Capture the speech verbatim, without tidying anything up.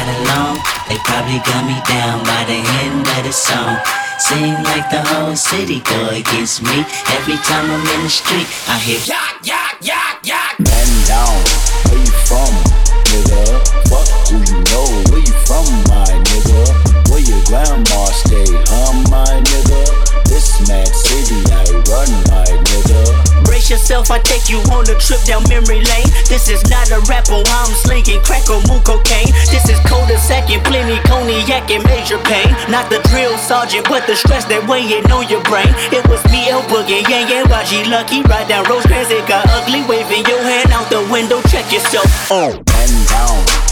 got along, they probably got me down by the end of the song. Seem like the whole city go against me. Every time I'm in the street, I hear yak, yak, yak, yak. Man down, where you from, nigga? Fuck who you know, where you from, my nigga? Where your grandma stay, huh, my nigga? This mad city I run, my nigga. Brace yourself, I take you on a trip down memory lane. This is not a rapper, I'm slinging crack or moon cocaine. This is cul-de-sac and plenty cognac and major pain. Not the drill sergeant, but the stress that weighing on your brain. It was me, El Boogie, Yang Yang, Y G Lucky. Ride down Rosecrans, it got ugly. Waving your hand out the window, check yourself. Oh, man down.